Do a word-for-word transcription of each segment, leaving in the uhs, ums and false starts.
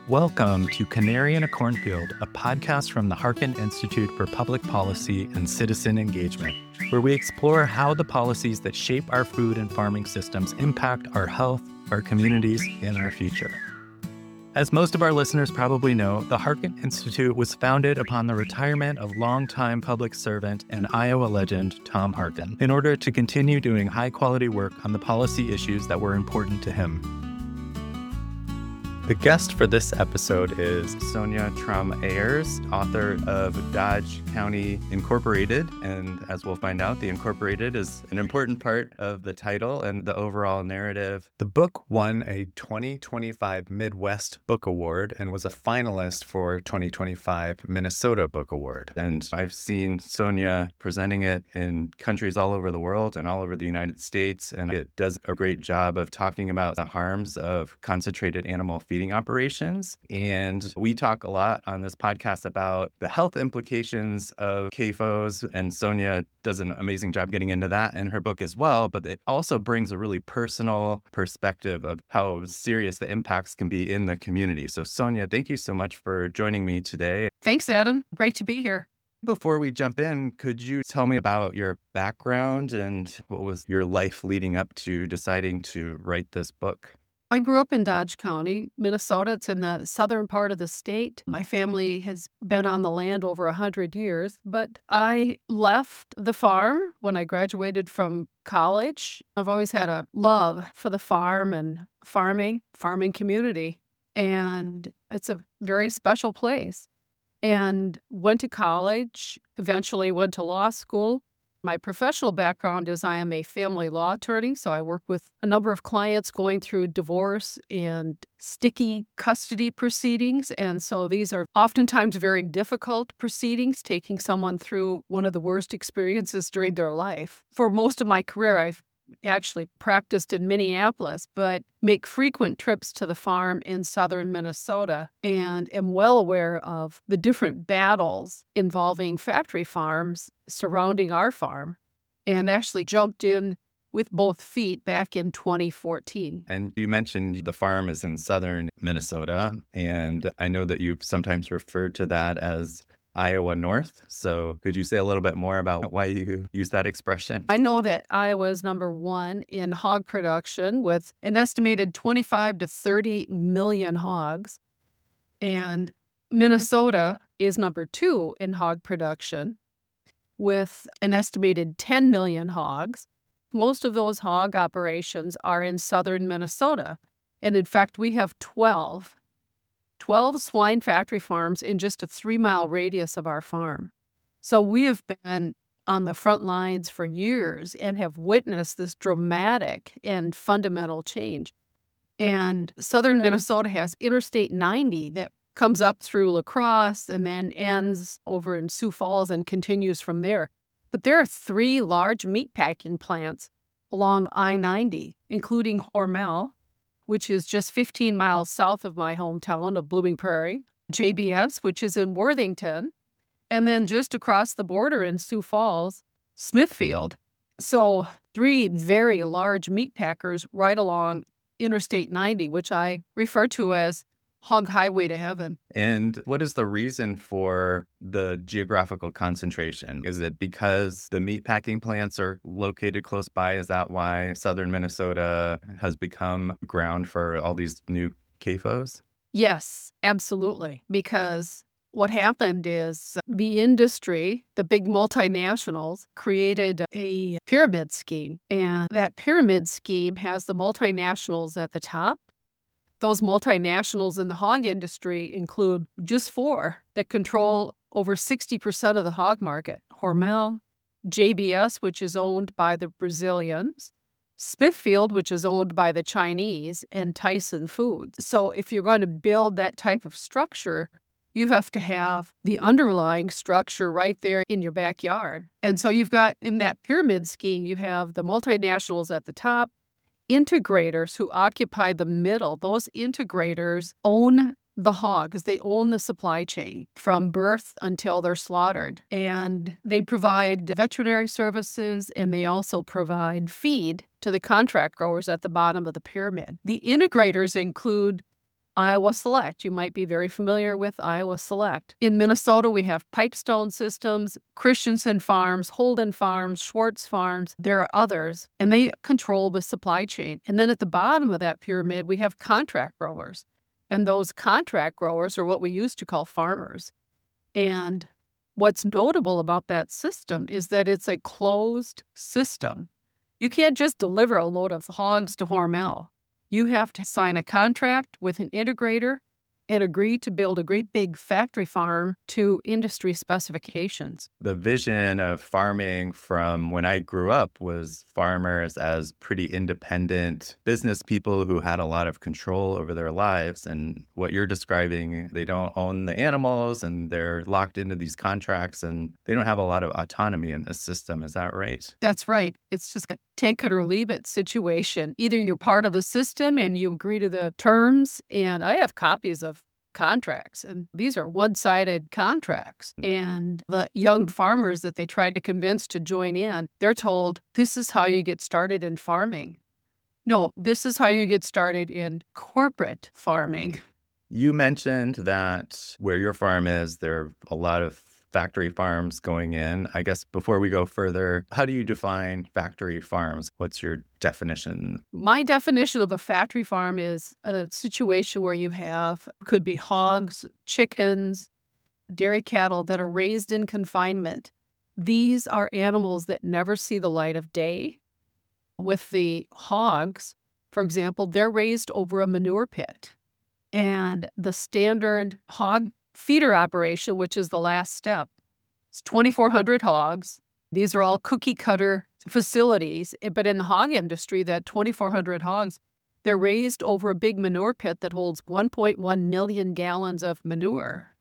Welcome to Canary in a Cornfield, a podcast from the Harkin Institute for Public Policy and Citizen Engagement, where we explore how the policies that shape our food and farming systems impact our health, our communities, and our future. As most of our listeners probably know, the Harkin Institute was founded upon the retirement of longtime public servant and Iowa legend Tom Harkin in order to continue doing high-quality work on the policy issues that were important to him. The guest for this episode is Sonia Traum Ayers, author of Dodge County Incorporated. And as we'll find out, the Incorporated is an important part of the title and the overall narrative. The book won a twenty twenty-five Midwest Book Award and was a finalist for twenty twenty-five Minnesota Book Award. And I've seen Sonia presenting it in countries all over the world and all over the United States. And it does a great job of talking about the harms of concentrated animal feeding operations. And we talk a lot on this podcast about the health implications of C A F Os, and Sonia does an amazing job getting into that in her book as well. But it also brings a really personal perspective of how serious the impacts can be in the community. So Sonia, thank you so much for joining me today. Thanks, Adam. Great to be here. Before we jump in, could you tell me about your background and what was your life leading up to deciding to write this book? I grew up in Dodge County, Minnesota. It's in the southern part of the state. My family has been on the land over one hundred years, but I left the farm when I graduated from college. I've always had a love for the farm and farming, farming community, and it's a very special place. And went to college, eventually went to law school. My professional background is I am a family law attorney, so I work with a number of clients going through divorce and sticky custody proceedings. And so these are oftentimes very difficult proceedings, taking someone through one of the worst experiences during their life. For most of my career, I've actually practiced in Minneapolis, but make frequent trips to the farm in southern Minnesota and am well aware of the different battles involving factory farms surrounding our farm, and actually jumped in with both feet back in twenty fourteen. And you mentioned the farm is in southern Minnesota, and I know that you've sometimes referred to that as Iowa North. So could you say a little bit more about why you use that expression? I know that Iowa is number one in hog production with an estimated twenty-five to thirty million hogs. And Minnesota is number two in hog production with an estimated ten million hogs. Most of those hog operations are in southern Minnesota. And in fact, we have twelve twelve swine factory farms in just a three-mile radius of our farm. So we have been on the front lines for years and have witnessed this dramatic and fundamental change. And southern Minnesota has Interstate ninety that comes up through La Crosse and then ends over in Sioux Falls and continues from there. But there are three large meatpacking plants along I ninety, including Hormel, which is just fifteen miles south of my hometown of Blooming Prairie, J B S, which is in Worthington, and then just across the border in Sioux Falls, Smithfield. So three very large meat packers right along Interstate ninety, which I refer to as Hog Highway to Heaven. And what is the reason for the geographical concentration? Is it because the meatpacking plants are located close by? Is that why southern Minnesota has become ground for all these new C A F Os? Yes, absolutely. Because what happened is the industry, the big multinationals, created a pyramid scheme. And that pyramid scheme has the multinationals at the top. Those multinationals in the hog industry include just four that control over sixty percent of the hog market. Hormel, J B S, which is owned by the Brazilians, Smithfield, which is owned by the Chinese, and Tyson Foods. So if you're going to build that type of structure, you have to have the underlying structure right there in your backyard. And so you've got, in that pyramid scheme, you have the multinationals at the top, integrators who occupy the middle. Those integrators own the hogs. They own the supply chain from birth until they're slaughtered. And they provide veterinary services, and they also provide feed to the contract growers at the bottom of the pyramid. The integrators include Iowa Select. You might be very familiar with Iowa Select. In Minnesota, we have Pipestone Systems, Christensen Farms, Holden Farms, Schwartz Farms. There are others, and they control the supply chain. And then at the bottom of that pyramid, we have contract growers. And those contract growers are what we used to call farmers. And what's notable about that system is that it's a closed system. You can't just deliver a load of hogs to Hormel. You have to sign a contract with an integrator and agree to build a great big factory farm to industry specifications. The vision of farming from when I grew up was farmers as pretty independent business people who had a lot of control over their lives. And what you're describing, they don't own the animals and they're locked into these contracts and they don't have a lot of autonomy in this system. Is that right? That's right. It's just a take it or leave it situation. Either you're part of the system and you agree to the terms, and I have copies of contracts, and these are one-sided contracts. And the young farmers that they tried to convince to join in, they're told, this is how you get started in farming. No, this is how you get started in corporate farming. You mentioned that where your farm is, there are a lot of factory farms going in. I guess before we go further, how do you define factory farms? What's your definition? My definition of a factory farm is a situation where you have, could be hogs, chickens, dairy cattle that are raised in confinement. These are animals that never see the light of day. With the hogs, for example, they're raised over a manure pit. And the standard hog feeder operation, which is the last step, it's twenty-four hundred hogs. These are all cookie cutter facilities. But in the hog industry, that twenty-four hundred hogs, they're raised over a big manure pit that holds one point one million gallons of manure.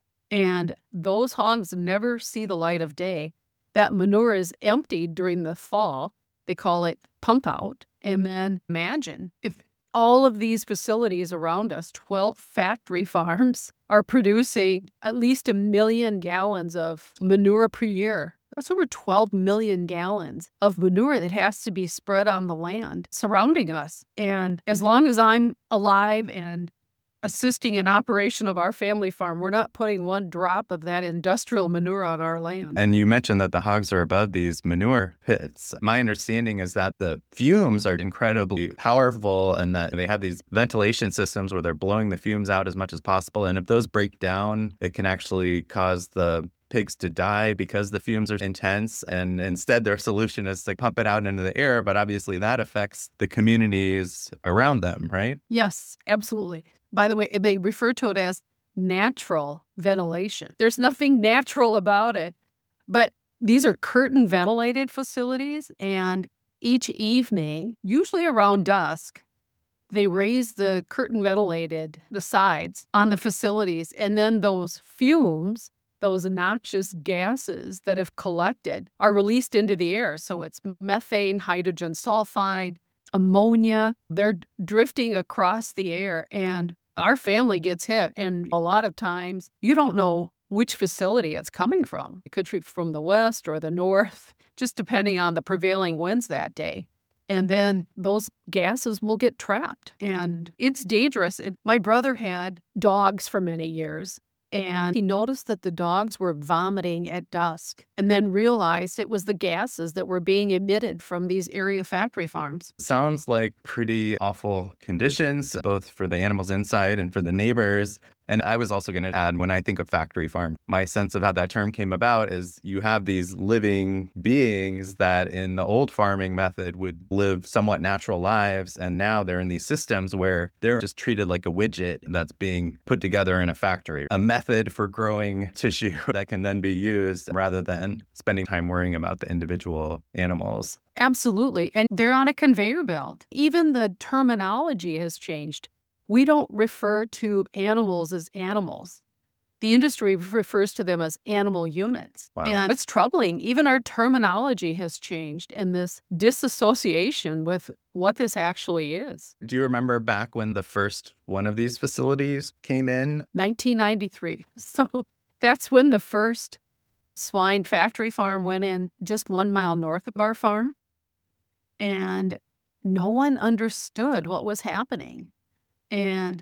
And those hogs never see the light of day. That manure is emptied during the fall. They call it pump out. And then imagine if all of these facilities around us, twelve factory farms, are producing at least a million gallons of manure per year. That's over twelve million gallons of manure that has to be spread on the land surrounding us. And as long as I'm alive and assisting in operation of our family farm, we're not putting one drop of that industrial manure on our land. And you mentioned that the hogs are above these manure pits. My understanding is that the fumes are incredibly powerful and that they have these ventilation systems where they're blowing the fumes out as much as possible. And if those break down, it can actually cause the pigs to die because the fumes are intense. And instead, their solution is to pump it out into the air. But obviously, that affects the communities around them, right? Yes, absolutely. By the way, they refer to it as natural ventilation. There's nothing natural about it, but these are curtain ventilated facilities. And each evening, usually around dusk, they raise the curtain ventilated, the sides on the facilities. And then those fumes, those noxious gases that have collected are released into the air. So it's methane, hydrogen sulfide, ammonia. They're drifting across the air and our family gets hit. And a lot of times you don't know which facility it's coming from. It could be from the west or the north, just depending on the prevailing winds that day. And then those gases will get trapped and it's dangerous. And my brother had dogs for many years. And he noticed that the dogs were vomiting at dusk and then realized it was the gases that were being emitted from these area factory farms. Sounds like pretty awful conditions, both for the animals inside and for the neighbors. And I was also going to add, when I think of factory farm, my sense of how that term came about is you have these living beings that in the old farming method would live somewhat natural lives. And now they're in these systems where they're just treated like a widget that's being put together in a factory, a method for growing tissue that can then be used rather than spending time worrying about the individual animals. Absolutely. And they're on a conveyor belt. Even the terminology has changed. We don't refer to animals as animals. The industry refers to them as animal units. Wow. And it's troubling. Even our terminology has changed and this disassociation with what this actually is. Do you remember back when the first one of these facilities came in? nineteen ninety-three. So that's when the first swine factory farm went in just one mile north of our farm. And no one understood what was happening. And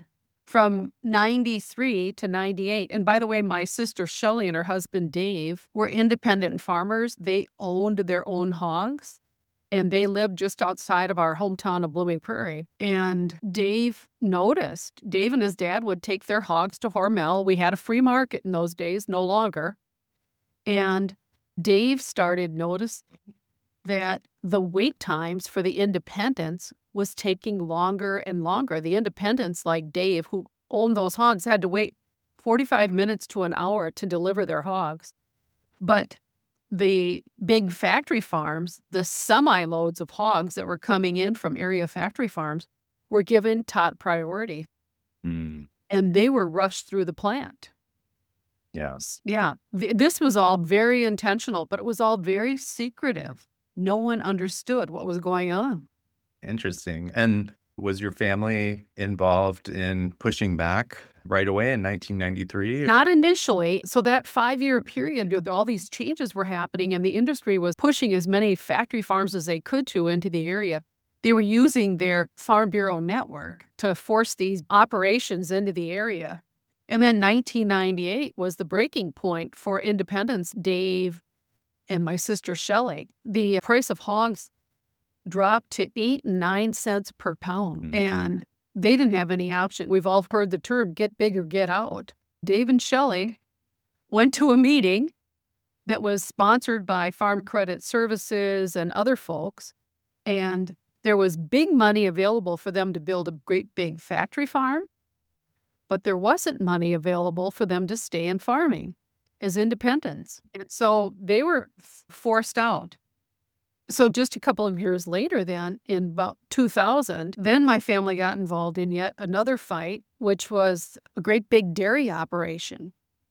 from ninety-three to ninety-eight. And by the way, my sister Shelley and her husband Dave were independent farmers. They owned their own hogs and they lived just outside of our hometown of Blooming Prairie. And Dave noticed, Dave and his dad would take their hogs to Hormel. We had a free market in those days, no longer. And Dave started noticing that the wait times for the independents was taking longer and longer. The independents like Dave, who owned those hogs, had to wait forty-five minutes to an hour to deliver their hogs. But the big factory farms, the semi-loads of hogs that were coming in from area factory farms were given top priority. Mm. And they were rushed through the plant. Yes. Yeah. Th- This was all very intentional, but it was all very secretive. No one understood what was going on. Interesting. And was your family involved in pushing back right away in nineteen ninety-three? Not initially. So that five-year period, with all these changes were happening, and the industry was pushing as many factory farms as they could to into the area. They were using their Farm Bureau network to force these operations into the area. And then nineteen ninety-eight was the breaking point for independents, Dave and my sister Shelley. The price of hogs dropped to eight and nine cents per pound. Mhm. And they didn't have any option. We've all heard the term get big or get out. Dave and Shelley went to a meeting that was sponsored by Farm Credit Services and other folks. And there was big money available for them to build a great big factory farm, but there wasn't money available for them to stay in farming as independents. And so they were f- forced out. So just a couple of years later then, in about two thousand, then my family got involved in yet another fight, which was a great big dairy operation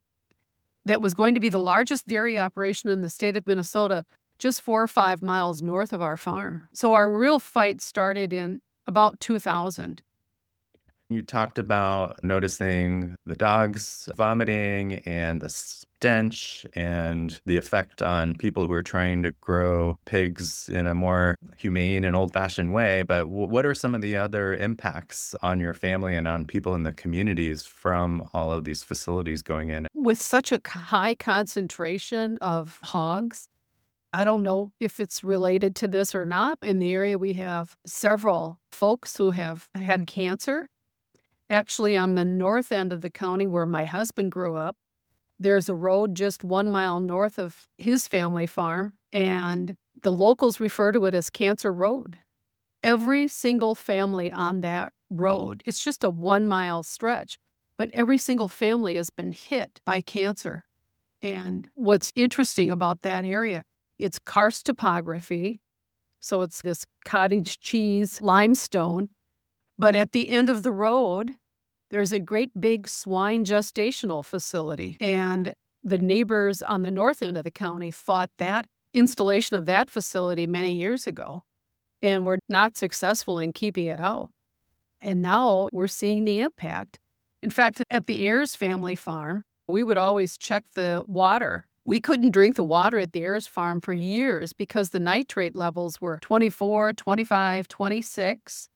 that was going to be the largest dairy operation in the state of Minnesota, just four or five miles north of our farm. So our real fight started in about two thousand. You talked about noticing the dogs vomiting and the stench and the effect on people who are trying to grow pigs in a more humane and old-fashioned way. But w- what are some of the other impacts on your family and on people in the communities from all of these facilities going in? With such a c- high concentration of hogs, I don't know if it's related to this or not. In the area, we have several folks who have had cancer. Actually, on the north end of the county where my husband grew up, there's a road just one mile north of his family farm, and the locals refer to it as Cancer Road. Every single family on that road, it's just a one mile stretch, but every single family has been hit by cancer. And what's interesting about that area, it's karst topography. So it's this cottage cheese limestone. But at the end of the road, there's a great big swine gestational facility. And the neighbors on the north end of the county fought that installation of that facility many years ago and were not successful in keeping it out. And now we're seeing the impact. In fact, at the Ayers family farm, we would always check the water. We couldn't drink the water at the Ayers farm for years because the nitrate levels were twenty-four, twenty-five, twenty-six.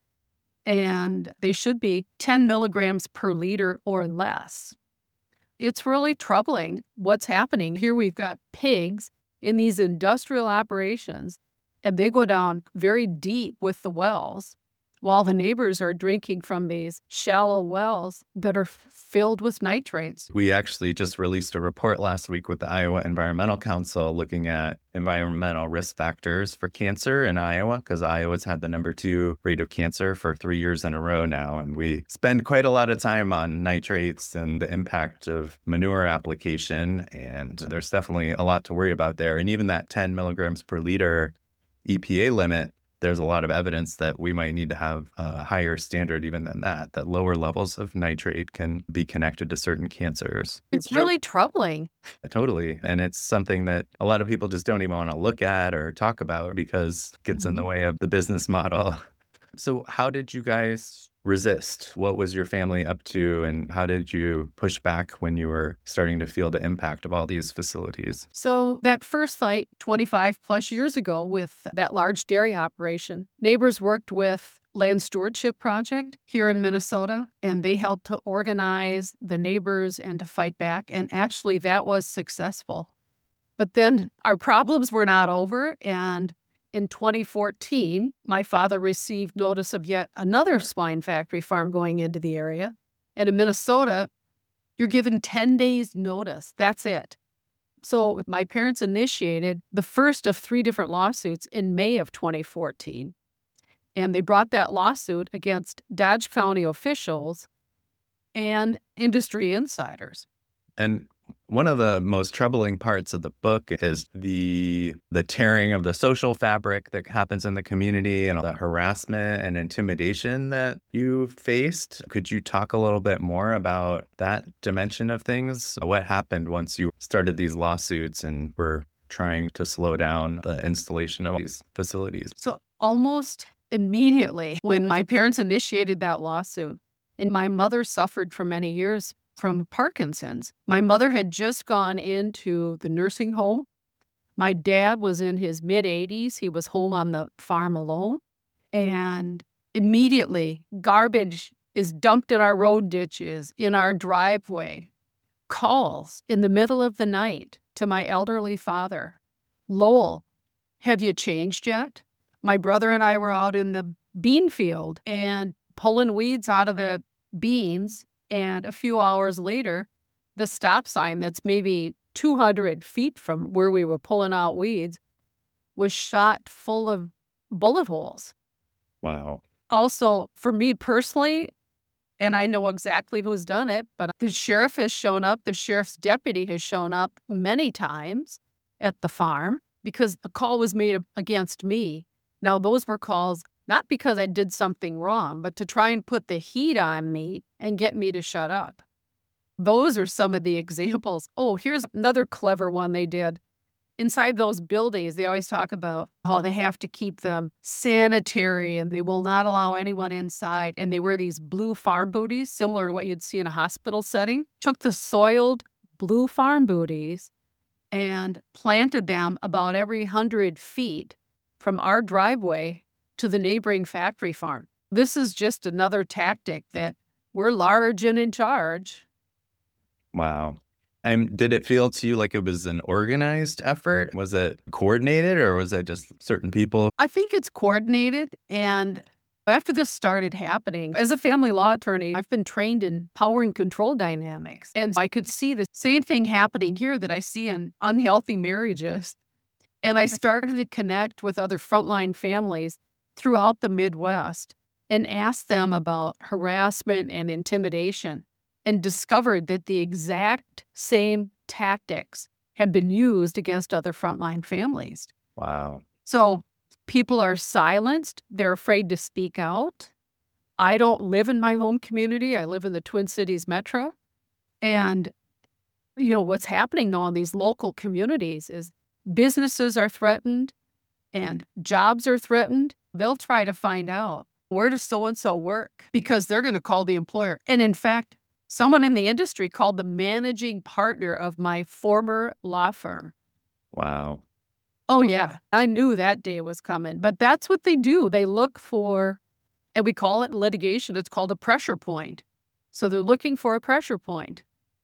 And they should be ten milligrams per liter or less. It's really troubling what's happening. Here we've got pigs in these industrial operations, and they go down very deep with the wells, while the neighbors are drinking from these shallow wells that are f- filled with nitrates. We actually just released a report last week with the Iowa Environmental Council looking at environmental risk factors for cancer in Iowa, because Iowa's had the number two rate of cancer for three years in a row now. And we spend quite a lot of time on nitrates and the impact of manure application. And there's definitely a lot to worry about there. And even that ten milligrams per liter E P A limit, there's a lot of evidence that we might need to have a higher standard even than that, that lower levels of nitrate can be connected to certain cancers. It's really troubling. Totally. And it's something that a lot of people just don't even want to look at or talk about because it gets in the way of the business model. So how did you guys resist? What was your family up to, and how did you push back when you were starting to feel the impact of all these facilities? So that first fight twenty-five plus years ago with that large dairy operation, neighbors worked with Land Stewardship Project here in Minnesota, and they helped to organize the neighbors and to fight back. And actually, that was successful. But then our problems were not over. And in twenty fourteen, my father received notice of yet another swine factory farm going into the area. And in Minnesota, you're given ten days notice. That's it. So my parents initiated the first of three different lawsuits in May of twenty fourteen. And they brought that lawsuit against Dodge County officials and industry insiders. And one of the most troubling parts of the book is the the tearing of the social fabric that happens in the community and the harassment and intimidation that you faced. Could you talk a little bit more about that dimension of things? What happened once you started these lawsuits and were trying to slow down the installation of these facilities? So almost immediately when my parents initiated that lawsuit, and my mother suffered for many years from Parkinson's. My mother had just gone into the nursing home. My dad was in his mid eighties. He was home on the farm alone. And immediately, garbage is dumped in our road ditches, in our driveway. Calls in the middle of the night to my elderly father. Lowell, have you changed yet? My brother and I were out in the bean field and pulling weeds out of the beans. And a few hours later, the stop sign that's maybe two hundred feet from where we were pulling out weeds was shot full of bullet holes. Wow. Also, for me personally, and I know exactly who's done it, but the sheriff has shown up, the sheriff's deputy has shown up many times at the farm because a call was made against me. Now, those were calls not because I did something wrong, but to try and put the heat on me and get me to shut up. Those are some of the examples. Oh, here's another clever one they did. Inside those buildings, they always talk about how they have to keep them sanitary and they will not allow anyone inside. And they wear these blue farm booties, similar to what you'd see in a hospital setting. Took the soiled blue farm booties and planted them about every hundred feet from our driveway to the neighboring factory farm. This is just another tactic that we're large and in charge. Wow. And did it feel to you like it was an organized effort? Was it coordinated or was it just certain people? I think it's coordinated. And after this started happening, as a family law attorney, I've been trained in power and control dynamics. And I could see the same thing happening here that I see in unhealthy marriages. And I started to connect with other frontline families throughout the Midwest and asked them about harassment and intimidation and discovered that the exact same tactics had been used against other frontline families. Wow. So people are silenced. They're afraid to speak out. I don't live in my home community. I live in the Twin Cities Metro. And, you know, what's happening now in these local communities is businesses are threatened and jobs are threatened. They'll try to find out where does so-and-so work because they're going to call the employer. And in fact, someone in the industry called the managing partner of my former law firm. Wow. Oh, yeah. I knew that day was coming. But that's what they do. They look for, and we call it in litigation, it's called a pressure point. So they're looking for a pressure point.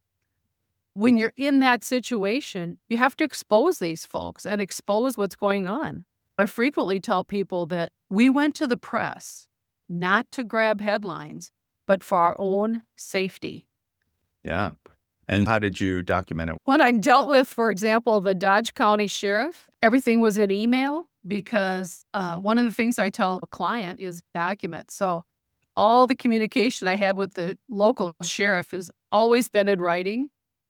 When you're in that situation, you have to expose these folks and expose what's going on. I frequently tell people that we went to the press not to grab headlines, but for our own safety. Yeah. And how did you document it? When I dealt with, for example, the Dodge County Sheriff, everything was in email because uh, one of the things I tell a client is document. So all the communication I had with the local sheriff has always been in writing.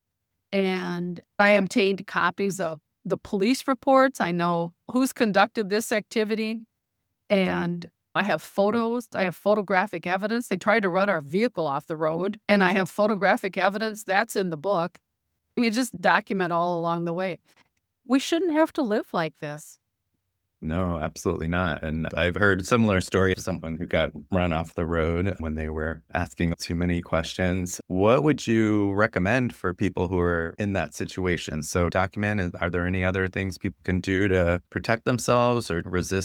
And I obtained copies of the police reports. I know who's conducted this activity. And I have photos. I have photographic evidence. They tried to run our vehicle off the road. And I have photographic evidence. That's in the book. We just document all along the way. We shouldn't have to live like this. No, absolutely not. And I've heard similar stories of someone who got run off the road when they were asking too many questions. What would you recommend for people who are in that situation? So document, are there any other things people can do to protect themselves or resist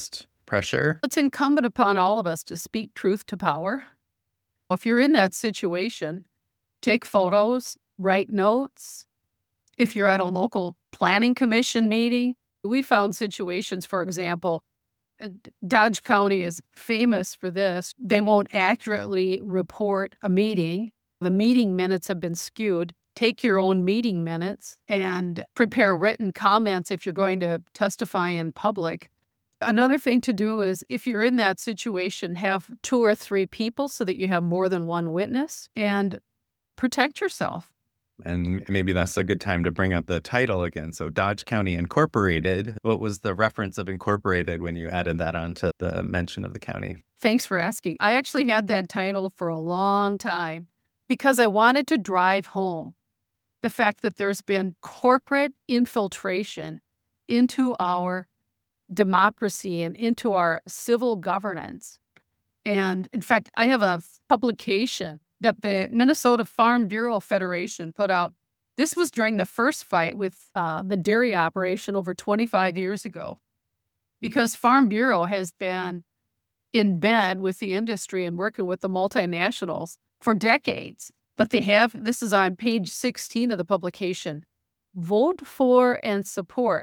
pressure? It's incumbent upon all of us to speak truth to power. If you're in that situation, take photos, write notes. If you're at a local planning commission meeting, we found situations, for example, uh, Dodge County is famous for this. They won't accurately report a meeting. The meeting minutes have been skewed. Take your own meeting minutes and prepare written comments if you're going to testify in public. Another thing to do is, if you're in that situation, have two or three people so that you have more than one witness, and protect yourself. And maybe that's a good time to bring up the title again. So Dodge County Incorporated. What was the reference of incorporated when you added that onto the mention of the county? Thanks for asking. I actually had that title for a long time because I wanted to drive home the fact that there's been corporate infiltration into our democracy and into our civil governance. And in fact, I have a publication that the Minnesota Farm Bureau Federation put out. This was during the first fight with uh, the dairy operation over twenty-five years ago, because Farm Bureau has been in bed with the industry and working with the multinationals for decades. But they have, this is on page sixteen of the publication, vote for and support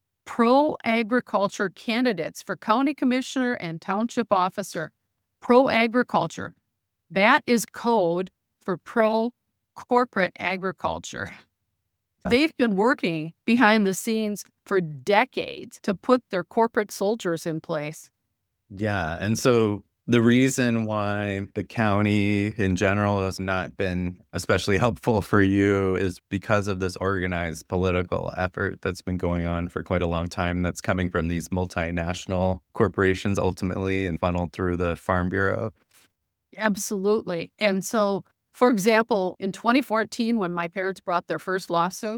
pro-agriculture candidates for county commissioner and township officer. Pro-agriculture. That is code for pro-corporate agriculture. They've been working behind the scenes for decades to put their corporate soldiers in place. Yeah. And so the reason why the county in general has not been especially helpful for you is because of this organized political effort that's been going on for quite a long time, that's coming from these multinational corporations ultimately and funneled through the Farm Bureau. Absolutely. And so, for example, in twenty fourteen, when my parents brought their first lawsuit,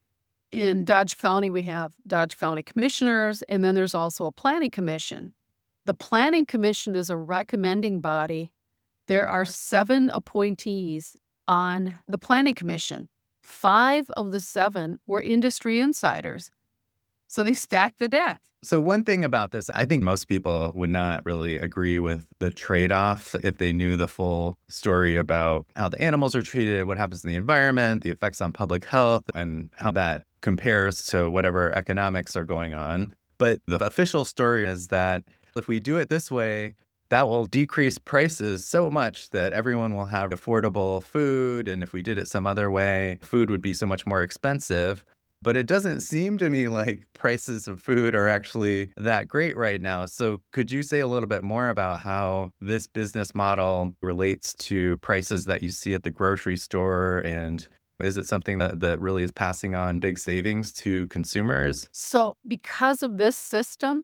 in Dodge County, we have Dodge County commissioners, and then there's also a planning commission. The planning commission is a recommending body. There are seven appointees on the planning commission. Five of the seven were industry insiders. So they stacked the deck. So one thing about this, I think most people would not really agree with the trade-off if they knew the full story about how the animals are treated, what happens in the environment, the effects on public health, and how that compares to whatever economics are going on. But the official story is that if we do it this way, that will decrease prices so much that everyone will have affordable food. And if we did it some other way, food would be so much more expensive. But it doesn't seem to me like prices of food are actually that great right now. So could you say a little bit more about how this business model relates to prices that you see at the grocery store? And is it something that, that really is passing on big savings to consumers? So because of this system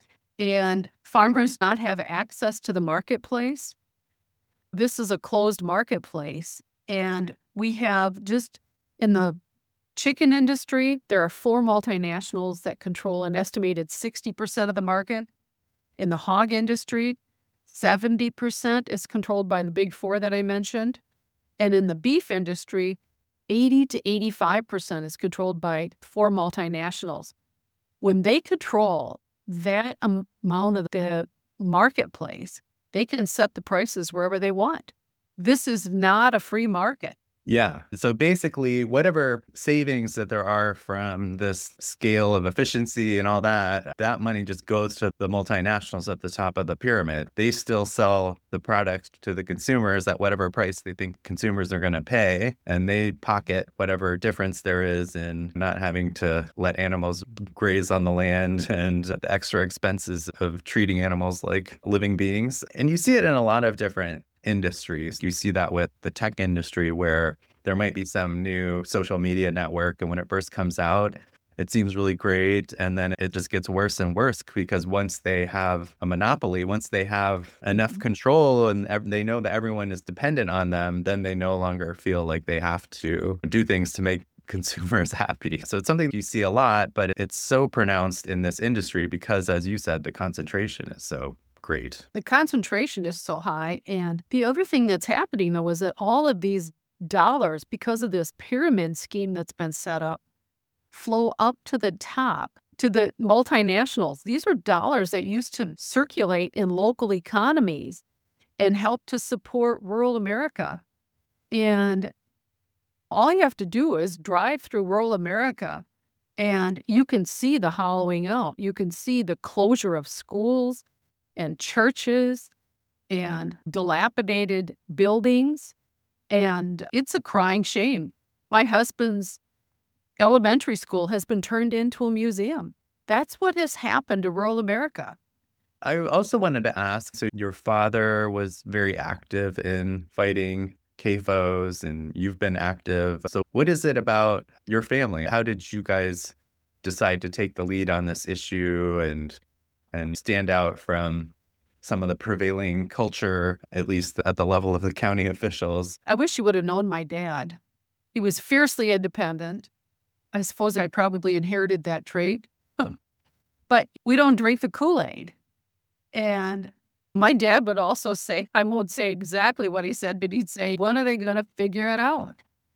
and farmers not have access to the marketplace, this is a closed marketplace. And we have just in the chicken industry, there are four multinationals that control an estimated sixty percent of the market. In the hog industry, seventy percent is controlled by the big four that I mentioned. And in the beef industry, eighty to eighty-five percent is controlled by four multinationals. When they control that amount of the marketplace, they can set the prices wherever they want. This is not a free market. Yeah. So basically, whatever savings that there are from this scale of efficiency and all that, that money just goes to the multinationals at the top of the pyramid. They still sell the product to the consumers at whatever price they think consumers are going to pay, and they pocket whatever difference there is in not having to let animals graze on the land and the extra expenses of treating animals like living beings. And you see it in a lot of different industries. You see that with the tech industry, where there might be some new social media network, and when it first comes out, it seems really great, and then it just gets worse and worse, because once they have a monopoly, once they have enough control and ev- they know that everyone is dependent on them, then they no longer feel like they have to do things to make consumers happy. So it's something you see a lot, but it's so pronounced in this industry because, as you said, the concentration is so great. The concentration is so high. And the other thing that's happening, though, is that all of these dollars, because of this pyramid scheme that's been set up, flow up to the top to the multinationals. These are dollars that used to circulate in local economies and help to support rural America. And all you have to do is drive through rural America and you can see the hollowing out. You can see the closure of schools and churches and dilapidated buildings. And it's a crying shame. My husband's elementary school has been turned into a museum. That's what has happened to rural America. I also wanted to ask, so your father was very active in fighting C A F Os and you've been active. So what is it about your family? How did you guys decide to take the lead on this issue and and stand out from some of the prevailing culture, at least at the level of the county officials? I wish you would have known my dad. He was fiercely independent. I suppose I probably inherited that trait. But we don't drink the Kool-Aid. And my dad would also say, I won't say exactly what he said, but he'd say, when are they going to figure it out?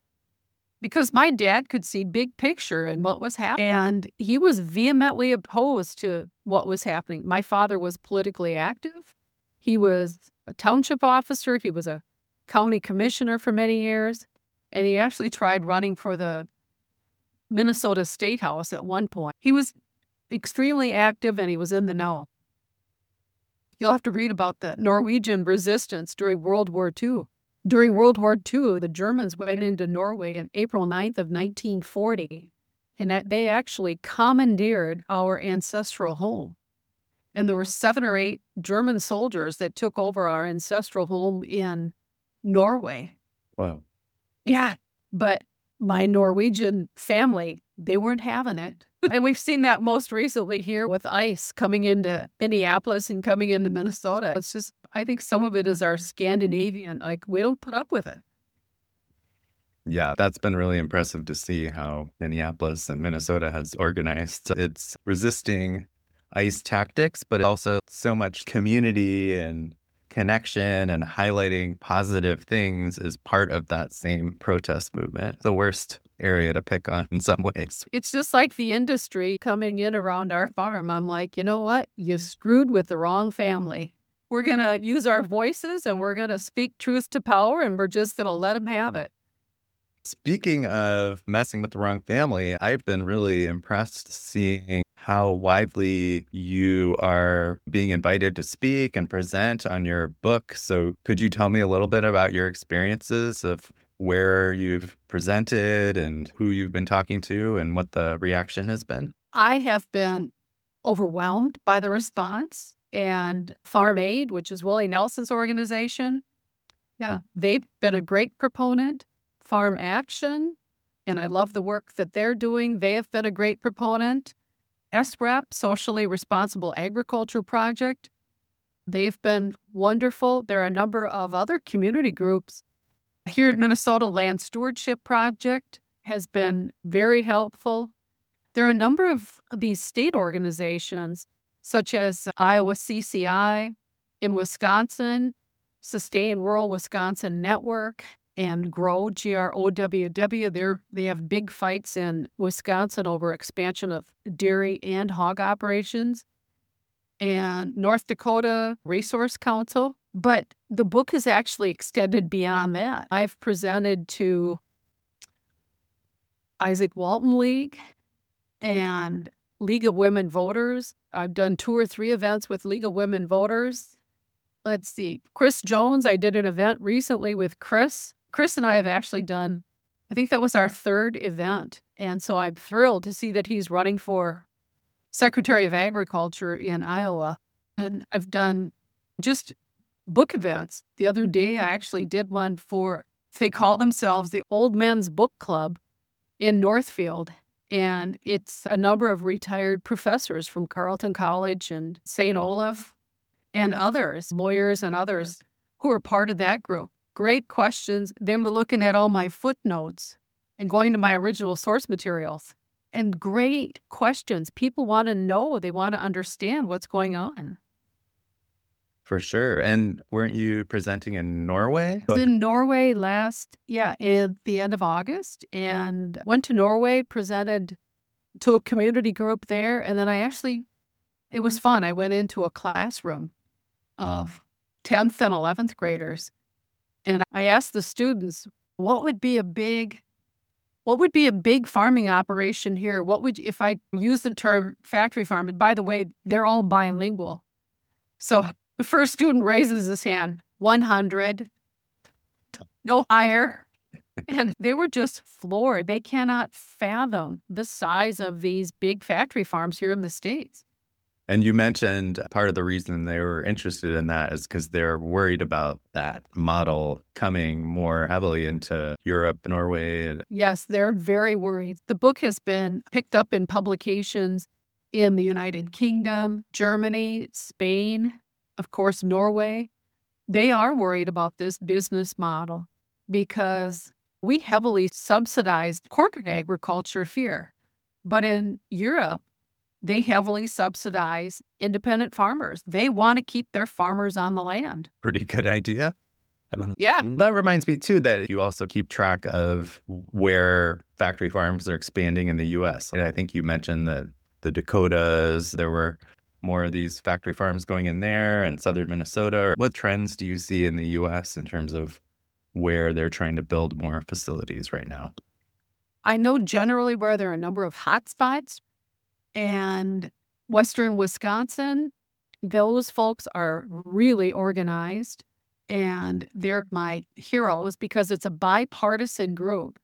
Because my dad could see big picture and what was happening. And he was vehemently opposed to what was happening. My father was politically active. He was a township officer. He was a county commissioner for many years. And he actually tried running for the Minnesota State House at one point. He was extremely active and he was in the know. You'll have to read about the Norwegian resistance during World War Two. During World War Two, the Germans went into Norway on April ninth of nineteen forty, and that they actually commandeered our ancestral home. And there were seven or eight German soldiers that took over our ancestral home in Norway. Wow. Yeah, but my Norwegian family, they weren't having it. And we've seen that most recently here with ICE coming into Minneapolis and coming into Minnesota. It's just, I think some of it is our Scandinavian, like we don't put up with it. Yeah, that's been really impressive to see how Minneapolis and Minnesota has organized. It's resisting ICE tactics, but also so much community and connection and highlighting positive things is part of that same protest movement. The worst area to pick on in some ways. It's just like the industry coming in around our farm. I'm like, you know what? You screwed with the wrong family. We're going to use our voices and we're going to speak truth to power and we're just going to let them have it. Speaking of messing with the wrong family, I've been really impressed seeing how widely you are being invited to speak and present on your book. So could you tell me a little bit about your experiences of where you've presented and who you've been talking to and what the reaction has been? I have been overwhelmed by the response, and Farm Aid, which is Willie Nelson's organization, yeah, they've been a great proponent. Farm Action, and I love the work that they're doing. They have been a great proponent. S R E P, Socially Responsible Agriculture Project, they've been wonderful. There are a number of other community groups. Here at Minnesota Land Stewardship Project has been very helpful. There are a number of these state organizations, such as Iowa C C I, in Wisconsin, Sustain Rural Wisconsin Network, and GROW, G R O W W. They're, they have big fights in Wisconsin over expansion of dairy and hog operations. And North Dakota Resource Council. But the book is actually extended beyond that. I've presented to Isaac Walton League and League of Women Voters. I've done two or three events with League of Women Voters. Let's see. Chris Jones, I did an event recently with Chris. Chris and I have actually done, I think that was our third event. And so I'm thrilled to see that he's running for Secretary of Agriculture in Iowa. And I've done just book events. The other day, I actually did one for, they call themselves the Old Men's Book Club in Northfield. And it's a number of retired professors from Carleton College and Saint Olaf and others, lawyers and others who are part of that group. Great questions. Then we're looking at all my footnotes and going to my original source materials. And great questions. People want to know. They want to understand what's going on. For sure. And weren't you presenting in Norway? I was in Norway last, yeah, at the end of August, and went to Norway, presented to a community group there. And then I actually, it was fun. I went into a classroom of tenth and eleventh graders. And I asked the students, what would be a big, what would be a big farming operation here? What would, if I use the term factory farm, and by the way, they're all bilingual. So the first student raises his hand, one hundred, no higher. And they were just floored. They cannot fathom the size of these big factory farms here in the States. And you mentioned part of the reason they were interested in that is because they're worried about that model coming more heavily into Europe, Norway. Yes, they're very worried. The book has been picked up in publications in the United Kingdom, Germany, Spain, of course, Norway. They are worried about this business model because we heavily subsidized corporate agriculture here. But in Europe, they heavily subsidize independent farmers. They want to keep their farmers on the land. Pretty good idea. Yeah. That reminds me, too, that you also keep track of where factory farms are expanding in the U S. And I think you mentioned that the Dakotas, there were more of these factory farms going in there, and southern Minnesota. What trends do you see in the U S in terms of where they're trying to build more facilities right now? I know generally where there are a number of hotspots, and western Wisconsin, those folks are really organized, and they're my heroes because it's a bipartisan group,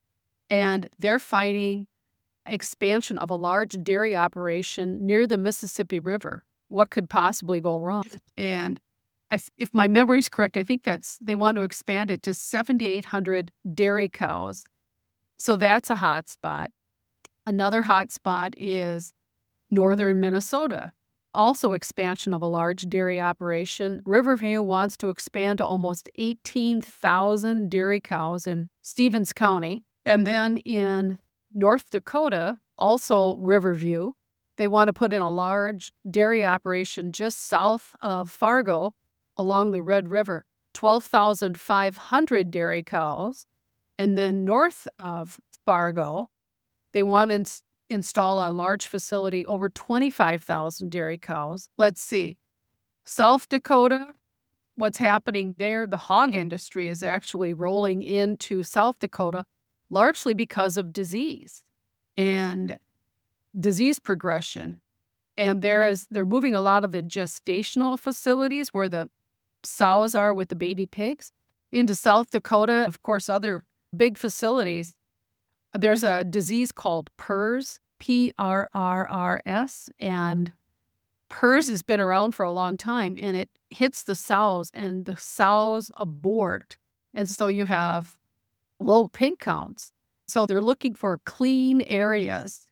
and they're fighting expansion of a large dairy operation near the Mississippi River. What could possibly go wrong? And if, if my memory is correct, I think that's, they want to expand it to seven thousand eight hundred dairy cows. So that's a hot spot. Another hot spot is northern Minnesota. Also expansion of a large dairy operation. Riverview wants to expand to almost eighteen thousand dairy cows in Stevens County. And then in North Dakota, also Riverview, they want to put in a large dairy operation just south of Fargo along the Red River, twelve thousand five hundred dairy cows. And then north of Fargo, they want to ins- install a large facility, over twenty-five thousand dairy cows. Let's see. South Dakota, what's happening there? The hog industry is actually rolling into South Dakota, largely because of disease and disease progression. And there is, they're moving a lot of the gestational facilities where the sows are with the baby pigs into South Dakota. Of course, other big facilities. There's a disease called P R R S, P R R R S, and P R R S has been around for a long time, and it hits the sows, and the sows abort. And so you have low pig counts. So they're looking for clean areas.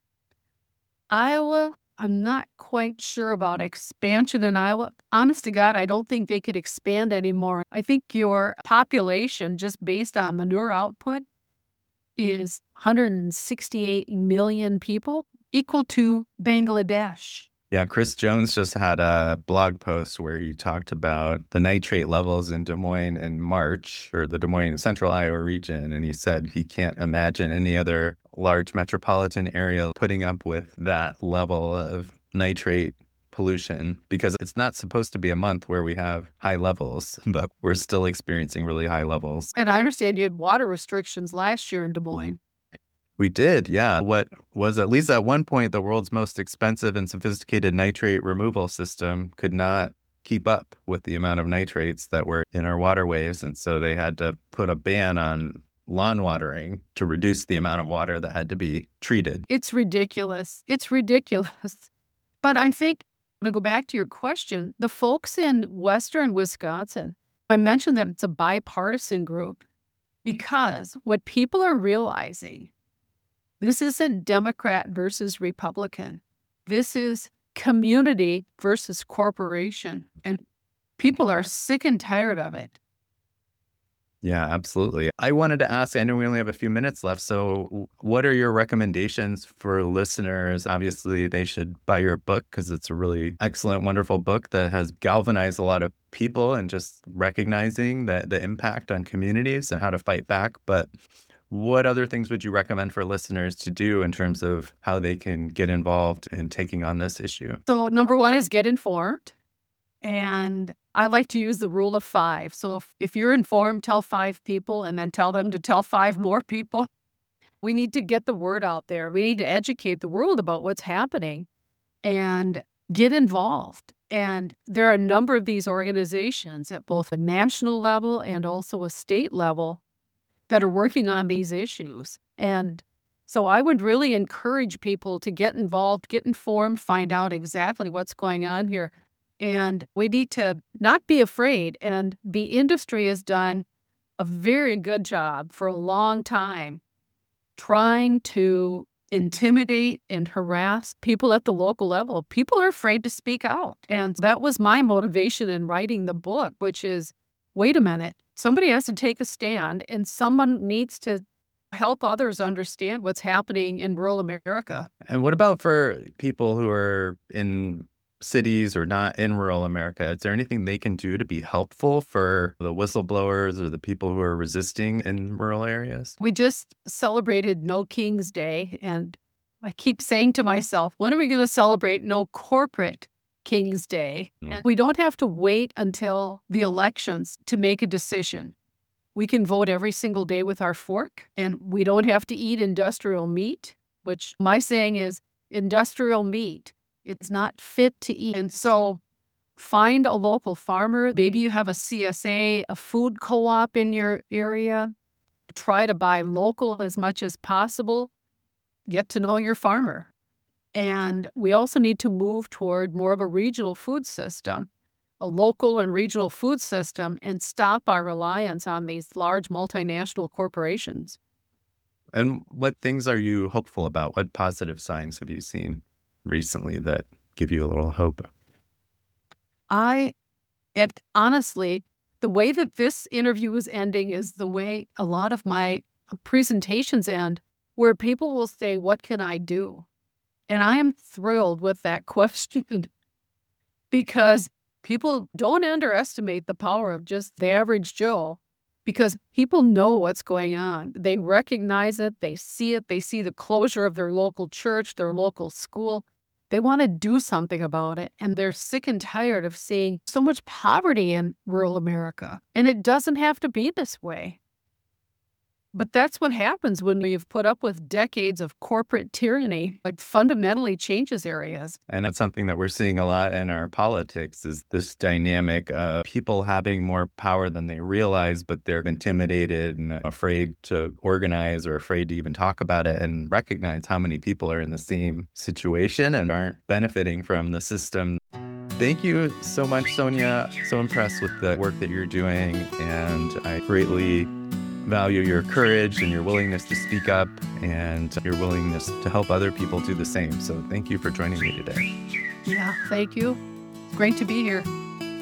Iowa, I'm not quite sure about expansion in Iowa. Honest to God, I don't think they could expand anymore. I think your population, just based on manure output, is one hundred sixty-eight million people, equal to Bangladesh. Yeah, Chris Jones just had a blog post where he talked about the nitrate levels in Des Moines in March, or the Des Moines Central Iowa region. And he said he can't imagine any other large metropolitan area putting up with that level of nitrate pollution, because it's not supposed to be a month where we have high levels, but we're still experiencing really high levels. And I understand you had water restrictions last year in Des Moines. We did, yeah. What was at least at one point the world's most expensive and sophisticated nitrate removal system could not keep up with the amount of nitrates that were in our waterways. And so they had to put a ban on lawn watering to reduce the amount of water that had to be treated. It's ridiculous. It's ridiculous. But I think, I'm going to go back to your question, the folks in western Wisconsin, I mentioned that it's a bipartisan group because what people are realizing, this isn't Democrat versus Republican. This is community versus corporation. And people are sick and tired of it. Yeah, absolutely. I wanted to ask, I know we only have a few minutes left, so what are your recommendations for listeners? Obviously, they should buy your book because it's a really excellent, wonderful book that has galvanized a lot of people and just recognizing that the impact on communities and how to fight back. But what other things would you recommend for listeners to do in terms of how they can get involved in taking on this issue? So number one is get informed. And I like to use the rule of five. So if, if you're informed, tell five people and then tell them to tell five more people. We need to get the word out there. We need to educate the world about what's happening and get involved. And there are a number of these organizations at both a national level and also a state level that are working on these issues. And so I would really encourage people to get involved, get informed, find out exactly what's going on here. And we need to not be afraid. And the industry has done a very good job for a long time trying to intimidate and harass people at the local level. People are afraid to speak out. And that was my motivation in writing the book, which is, wait a minute, somebody has to take a stand and someone needs to help others understand what's happening in rural America. And what about for people who are in cities or not in rural America? Is there anything they can do to be helpful for the whistleblowers or the people who are resisting in rural areas? We just celebrated No King's Day, and I keep saying to myself, when are we going to celebrate No Corporate King's Day? Mm. And we don't have to wait until the elections to make a decision. We can vote every single day with our fork, and we don't have to eat industrial meat, which my saying is industrial meat. It's not fit to eat. And so find a local farmer. Maybe you have a C S A, a food co-op in your area. Try to buy local as much as possible. Get to know your farmer. And we also need to move toward more of a regional food system, a local and regional food system, and stop our reliance on these large multinational corporations. And what things are you hopeful about? What positive signs have you seen recently that give you a little hope? I, it honestly, the way that this interview is ending is the way a lot of my presentations end, where people will say, what can I do? And I am thrilled with that question because people don't underestimate the power of just the average Joe, because people know what's going on. They recognize it. They see it. They see the closure of their local church, their local school. They want to do something about it. And they're sick and tired of seeing so much poverty in rural America. And it doesn't have to be this way. But that's what happens when you've put up with decades of corporate tyranny, like fundamentally changes areas. And that's something that we're seeing a lot in our politics, is this dynamic of people having more power than they realize, but they're intimidated and afraid to organize or afraid to even talk about it and recognize how many people are in the same situation and aren't benefiting from the system. Thank you so much, Sonia. So impressed with the work that you're doing, and I greatly value your courage and your willingness to speak up and your willingness to help other people do the same. So thank you for joining me today. Yeah, thank you. It's great to be here.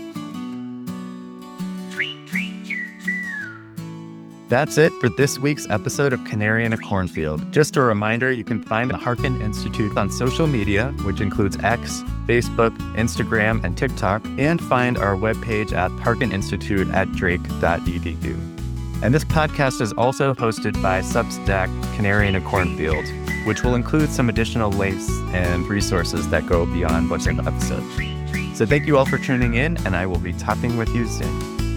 That's it for this week's episode of Canary in a Cornfield. Just a reminder, you can find the Harkin Institute on social media, which includes X, Facebook, Instagram, and TikTok, and find our webpage at harkin institute at drake dot e d u. And this podcast is also hosted by Substack Canary in a Cornfield, which will include some additional links and resources that go beyond what's in the episode. So thank you all for tuning in, and I will be talking with you soon.